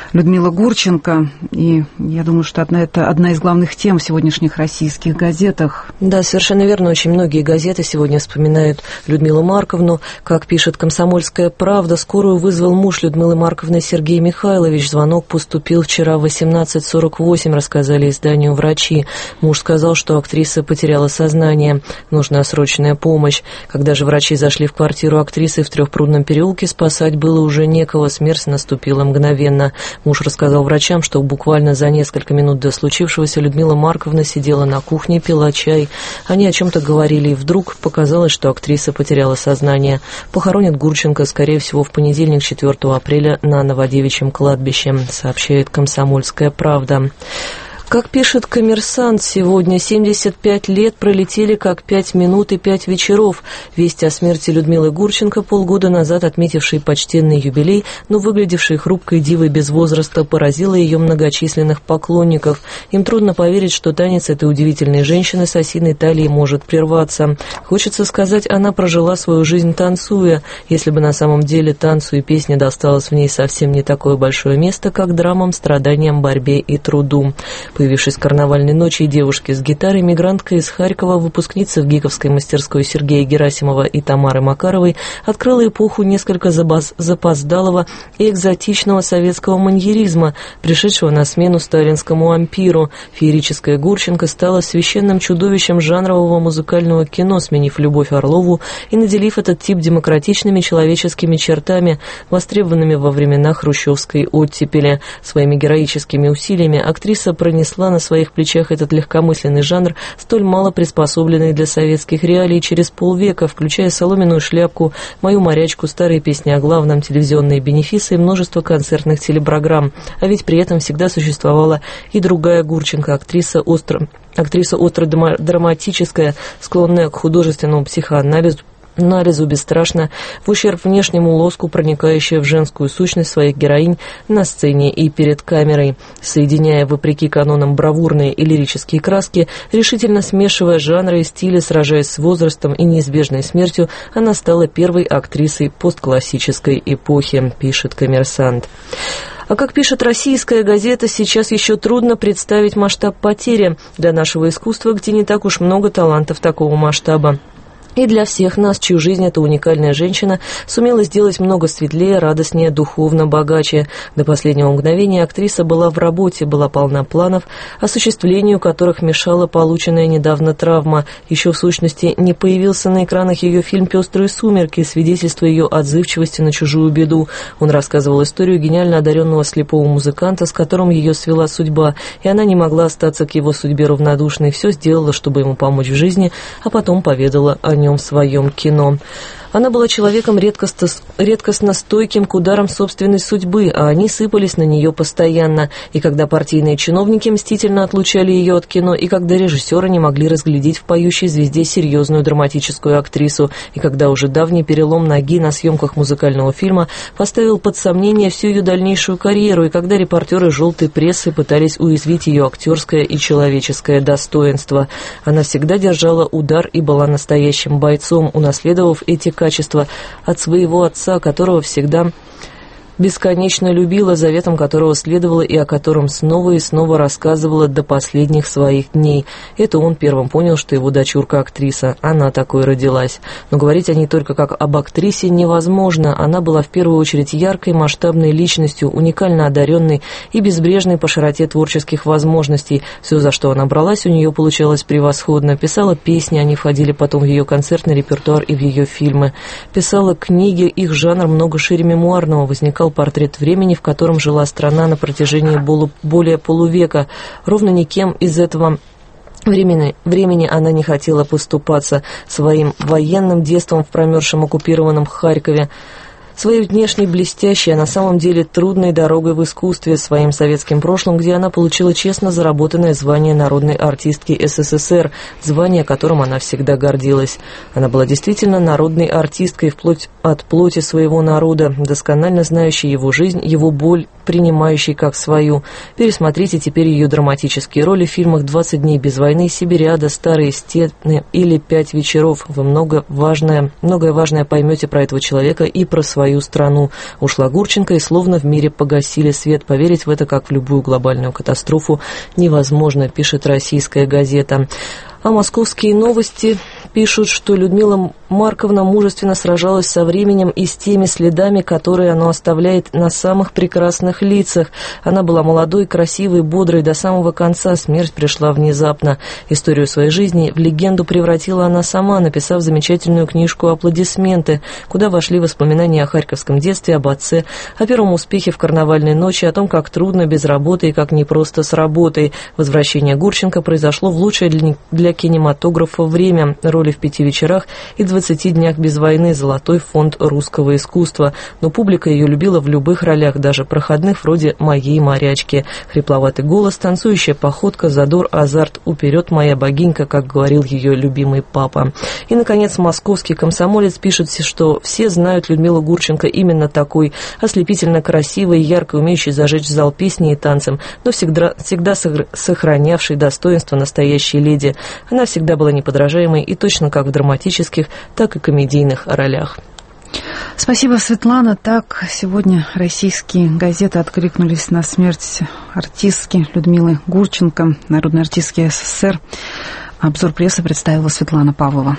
Людмила Гурченко. И я думаю, что это одна из главных тем в сегодняшних российских газетах. Да, совершенно верно. Очень многие газеты сегодня вспоминают Людмилу Марковну. Как пишет «Комсомольская правда», скорую вызвал муж Людмилы Марковны Сергей Михайлович. Звонок поступил вчера в восемнадцать сорок восемь, рассказали изданию врачи. Муж сказал, что актриса потеряла сознание. Нужна срочная помощь. Когда же врачи зашли в квартиру актрисы в Трехпрудном переулке, спасать было уже некого. Смерть наступила мгновенно. Муж рассказал врачам, что буквально за несколько минут до случившегося Людмила Марковна сидела на кухне, пила чай. Они о чем-то говорили, и вдруг показалось, что актриса потеряла сознание. Похоронят Гурченко, скорее всего, в понедельник, четвёртого апреля, на Новодевичьем кладбище, сообщает «Комсомольская правда». Как пишет «Коммерсант», сегодня семьдесят пять лет пролетели как пять минут и пять вечеров. Весть о смерти Людмилы Гурченко, полгода назад отметившей почтенный юбилей, но выглядевшей хрупкой дивой без возраста, поразила ее многочисленных поклонников. Им трудно поверить, что танец этой удивительной женщины с осиной талией может прерваться. Хочется сказать, она прожила свою жизнь танцуя. Если бы на самом деле танцу и песне досталось в ней совсем не такое большое место, как драмам, страданиям, борьбе и труду. Появившись карнавальной ночи девушки с гитарой, мигрантка из Харькова, выпускница в гиковской мастерской Сергея Герасимова и Тамары Макаровой, открыла эпоху несколько запоздалого и экзотичного советского маньеризма, пришедшего на смену сталинскому ампиру. Феерическая Гурченко стала священным чудовищем жанрового музыкального кино, сменив Любовь Орлову и наделив этот тип демократичными человеческими чертами, востребованными во времена хрущевской оттепели. Своими героическими усилиями актриса пронесла на своих плечах этот легкомысленный жанр, столь мало приспособленный для советских реалий, через полвека, включая «Соломенную шляпку», «Мою морячку», старые песни о главном, телевизионные бенефисы и множество концертных телепрограмм. А ведь при этом всегда существовала и другая Гурченко, актриса остро, актриса остро-драматическая, склонная к художественному психоанализу, анализу бесстрашно, в ущерб внешнему лоску, проникающая в женскую сущность своих героинь на сцене и перед камерой, соединяя, вопреки канонам, бравурные и лирические краски, решительно смешивая жанры и стили, сражаясь с возрастом и неизбежной смертью, она стала первой актрисой постклассической эпохи, пишет «Коммерсант». А как пишет российская газета, сейчас еще трудно представить масштаб потери для нашего искусства, где не так уж много талантов такого масштаба. И для всех нас, чью жизнь эта уникальная женщина сумела сделать много светлее, радостнее, духовно богаче. До последнего мгновения актриса была в работе, была полна планов, осуществлению которых мешала полученная недавно травма. Еще в сущности не появился на экранах ее фильм «Пестрые сумерки», свидетельство ее отзывчивости на чужую беду. Он рассказывал историю гениально одаренного слепого музыканта, с которым ее свела судьба, и она не могла остаться к его судьбе равнодушной, все сделала, чтобы ему помочь в жизни, а потом поведала о нем в своем кино. Она была человеком редкостно, редкостно стойким к ударам собственной судьбы, а они сыпались на нее постоянно. И когда партийные чиновники мстительно отлучали ее от кино, и когда режиссеры не могли разглядеть в поющей звезде серьезную драматическую актрису, и когда уже давний перелом ноги на съемках музыкального фильма поставил под сомнение всю ее дальнейшую карьеру, и когда репортеры желтой прессы пытались уязвить ее актерское и человеческое достоинство. Она всегда держала удар и была настоящим бойцом, унаследовав эти качества от своего отца, которого всегда бесконечно любила, заветом которого следовала и о котором снова и снова рассказывала до последних своих дней. Это он первым понял, что его дочурка актриса, она такой родилась. Но говорить о ней только как об актрисе невозможно. Она была в первую очередь яркой, масштабной личностью, уникально одаренной и безбрежной по широте творческих возможностей. Все, за что она бралась, у нее получалось превосходно. Писала песни, они входили потом в ее концертный репертуар и в ее фильмы. Писала книги, их жанр много шире мемуарного, возникал портрет времени, в котором жила страна на протяжении более полувека. Ровно никем из этого времени, времени она не хотела поступаться своим военным детством в промерзшем оккупированном Харькове, своей внешней блестящей, а на самом деле трудной дорогой в искусстве, своим советским прошлым, где она получила честно заработанное звание народной артистки СССР, звание, которым она всегда гордилась. Она была действительно народной артисткой вплоть от плоти своего народа, досконально знающей его жизнь, его боль, принимающей как свою. Пересмотрите теперь ее драматические роли в фильмах «двадцать дней без войны», «Сибириада», «Старые стены» или «Пять вечеров». Вы много важное, многое важное поймете про этого человека и про свою страну. Ушла Гурченко, и словно в мире погасили свет. Поверить в это, как в любую глобальную катастрофу, невозможно, пишет «Российская газета». А «Московские новости» пишут, что Людмила Марковна мужественно сражалась со временем и с теми следами, которые оно оставляет на самых прекрасных лицах. Она была молодой, красивой, бодрой до самого конца. Смерть пришла внезапно. Историю своей жизни в легенду превратила она сама, написав замечательную книжку «Аплодисменты», куда вошли воспоминания о харьковском детстве, об отце, о первом успехе в карнавальной ночи, о том, как трудно без работы и как непросто с работой. Возвращение Гурченко произошло в лучшее для, для кинематографа время. Роли в «Пяти вечерах» и «двадцати днях без войны», золотой фонд русского искусства. Но публика ее любила в любых ролях, даже проходных, вроде «Моей морячки». Хрипловатый голос, танцующая походка, задор, азарт, «Уперед, моя богинька», как говорил ее любимый папа. И, наконец, «Московский комсомолец» пишет, что все знают Людмилу Гурченко именно такой, ослепительно красивой, ярко умеющей зажечь зал песней и танцем, но всегда, всегда сохранявшей достоинство настоящей леди. Она всегда была неподражаемой и точно как в драматических, так и комедийных ролях. Спасибо, Светлана. Так, сегодня российские газеты откликнулись на смерть артистки Людмилы Гурченко, народной артистки СССР. Обзор прессы представила Светлана Павлова.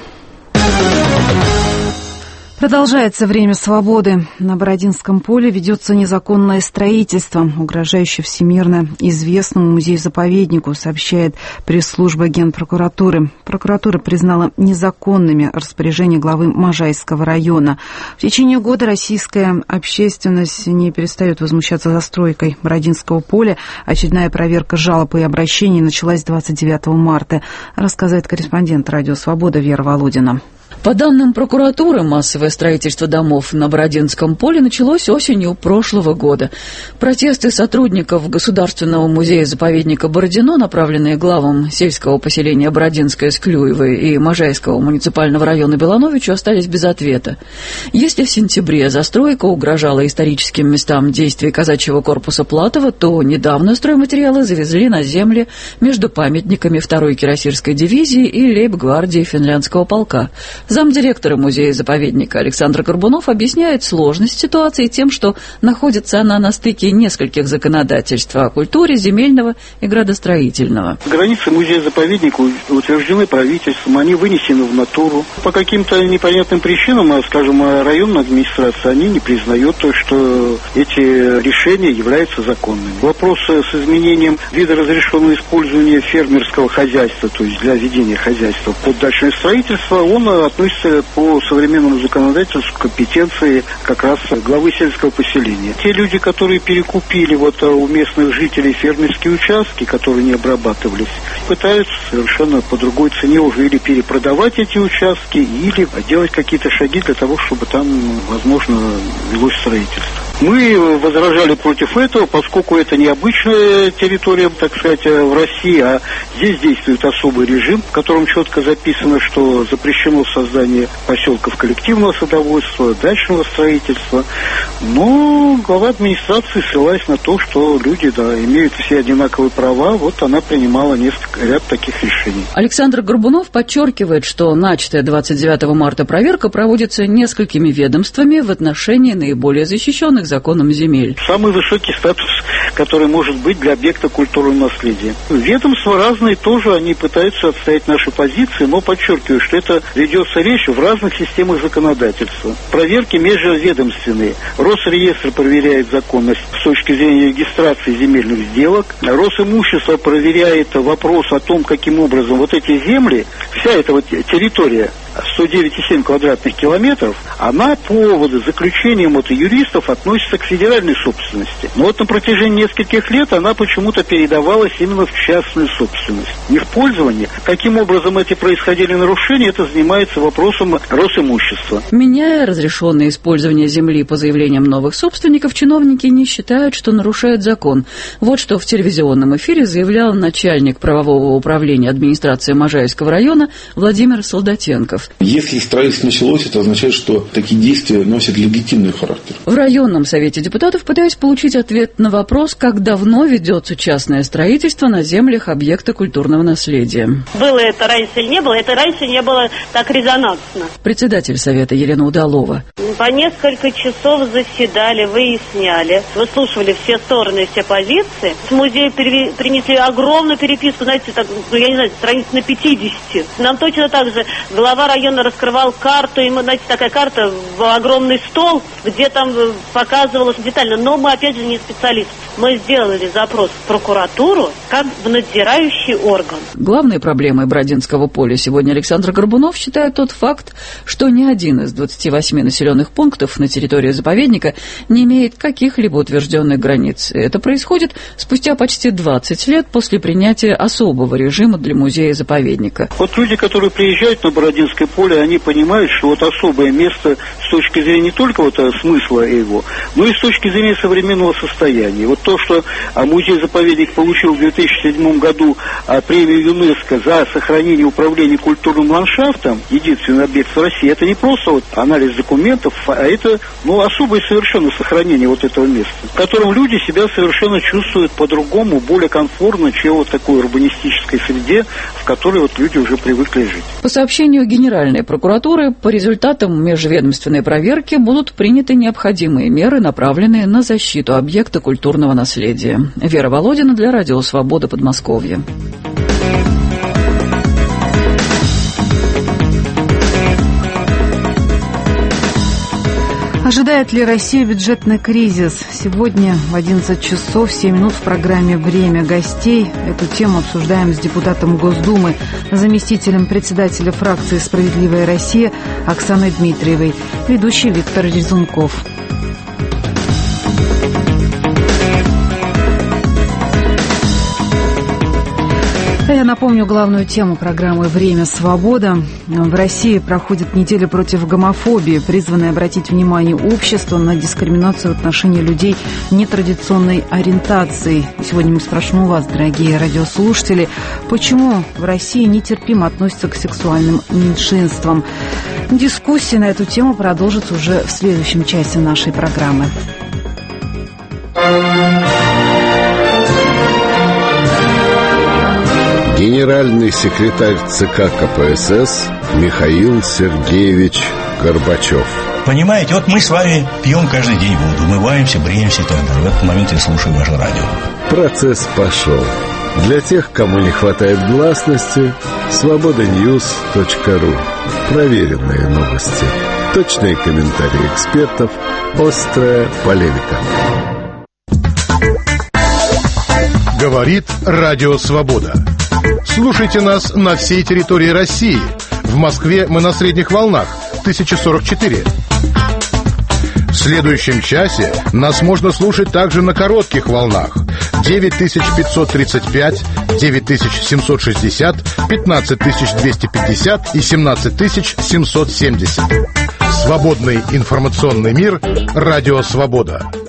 Продолжается время свободы. На Бородинском поле ведется незаконное строительство, угрожающее всемирно известному музею-заповеднику, сообщает пресс-служба Генпрокуратуры. Прокуратура признала незаконными распоряжения главы Можайского района. В течение года российская общественность не перестает возмущаться застройкой Бородинского поля. Очередная проверка жалоб и обращений началась двадцать девятого марта, рассказывает корреспондент «Радио Свобода» Вера Володина. По данным прокуратуры, массовое строительство домов на Бородинском поле началось осенью прошлого года. Протесты сотрудников Государственного музея-заповедника Бородино, направленные главам сельского поселения Бородинское с Клюевой и Можайского муниципального района Белановичу, остались без ответа. Если в сентябре застройка угрожала историческим местам действий казачьего корпуса Платова, то недавно стройматериалы завезли на земли между памятниками второй кирасирской дивизии и лейб-гвардии финляндского полка. Замдиректора музея-заповедника Александр Горбунов объясняет сложность ситуации тем, что находится она на стыке нескольких законодательств о культуре, земельного и градостроительного. Границы музея-заповедника утверждены правительством, они вынесены в натуру. По каким-то непонятным причинам, скажем, районная администрация, они не признают то, что эти решения являются законными. Вопрос с изменением вида разрешенного использования фермерского хозяйства, то есть для ведения хозяйства под дачное строительство, он относится по современному законодательству к компетенции как раз главы сельского поселения. Те люди, которые перекупили вот у местных жителей фермерские участки, которые не обрабатывались, пытаются совершенно по другой цене уже или перепродавать эти участки, или делать какие-то шаги для того, чтобы там, возможно, велось строительство. Мы возражали против этого, поскольку это необычная территория, так сказать, в России, а здесь действует особый режим, в котором четко записано, что запрещено создание поселков коллективного садоводства, дачного строительства. Но глава администрации, ссылаясь на то, что люди, да, имеют все одинаковые права, вот она принимала несколько ряд таких решений. Александр Горбунов подчеркивает, что начатая двадцать девятого марта проверка проводится несколькими ведомствами в отношении наиболее защищенных законом земель. Самый высокий статус, который может быть для объекта культурного наследия. Ведомства разные тоже, они пытаются отстоять наши позиции, но подчеркиваю, что это ведется речь в разных системах законодательства. Проверки межведомственные. Росреестр проверяет законность с точки зрения регистрации земельных сделок. Росимущество проверяет вопрос о том, каким образом вот эти земли, вся эта вот территория, сто девять и семь квадратных километров, она по заключениям вот юристов относится к федеральной собственности. Но вот на протяжении нескольких лет она почему-то передавалась именно в частную собственность. Не в пользование. Каким образом эти происходили нарушения, это занимается вопросом Росимущества. Меняя разрешенное использование земли по заявлениям новых собственников, чиновники не считают, что нарушают закон. Вот что в телевизионном эфире заявлял начальник правового управления администрации Можайского района Владимир Солдатенков. объектов. Если строительство началось, это означает, что такие действия носят легитимный характер. В районном совете депутатов пытаюсь получить ответ на вопрос, как давно ведется частное строительство на землях объекта культурного наследия. Было это раньше или не было? Это раньше не было так резонансно. Председатель совета Елена Удалова. По несколько часов заседали, выясняли, выслушивали все стороны, все позиции. В музей принесли огромную переписку, знаете, так, ну, я не знаю, страниц на пятьдесят. Нам точно так же глава района раскрывал карту, и мы, знаете, такая карта в огромный стол, где там показывалось детально. Но мы, опять же, не специалисты. Мы сделали запрос в прокуратуру как в надзирающий орган. Главной проблемой Бородинского поля сегодня Александр Горбунов считает тот факт, что ни один из двадцати восьми населенных пунктов на территории заповедника не имеет каких-либо утвержденных границ. Это происходит спустя почти двадцать лет после принятия особого режима для музея-заповедника. Вот люди, которые приезжают на Бородинское поле, они понимают, что вот особое место с точки зрения не только вот смысла его, но и с точки зрения современного состояния. Вот то, что музей-заповедник получил в две тысячи седьмом году премию ЮНЕСКО за сохранение управления культурным ландшафтом, единственный объект в России, это не просто вот анализ документов, а это ну, особое совершенно сохранение вот этого места, в котором люди себя совершенно чувствуют по-другому, более комфортно, чем вот такой урбанистической среде, в которой вот люди уже привыкли жить. По сообщению Генеральной прокуратуры, по результатам межведомственной проверки будут приняты необходимые меры, направленные на защиту объекта культурного наследия. Вера Володина для Радио Свобода, Подмосковье. Ожидает ли Россия бюджетный кризис? Сегодня в одиннадцать часов семь минут в программе «Время гостей». Эту тему обсуждаем с депутатом Госдумы, заместителем председателя фракции «Справедливая Россия» Оксаной Дмитриевой, ведущий Виктор Резунков. Я напомню главную тему программы «Время свобода». В России проходит неделя против гомофобии, призванная обратить внимание общества на дискриминацию в отношении людей нетрадиционной ориентации. Сегодня мы спрашиваем у вас, дорогие радиослушатели, почему в России нетерпимо относятся к сексуальным меньшинствам. Дискуссия на эту тему продолжится уже в следующем часе нашей программы. Генеральный секретарь ЦК КПСС Михаил Сергеевич Горбачев. Понимаете, вот мы с вами пьем каждый день воду, умываемся, бреемся и так далее. В этот момент я слушаю ваше радио. Процесс пошел. Для тех, кому не хватает гласности, свобода ньюс точка ру. Проверенные новости, точные комментарии экспертов, острая полемика. Говорит Радио Свобода. Слушайте нас на всей территории России. В Москве мы на средних волнах тысяча сорок четыре. В следующем часе нас можно слушать также на коротких волнах девять тысяч пятьсот тридцать пять, девять тысяч семьсот шестьдесят, пятнадцать тысяч двести пятьдесят и семнадцать тысяч семьсот семьдесят. Свободный информационный мир. Радио Свобода.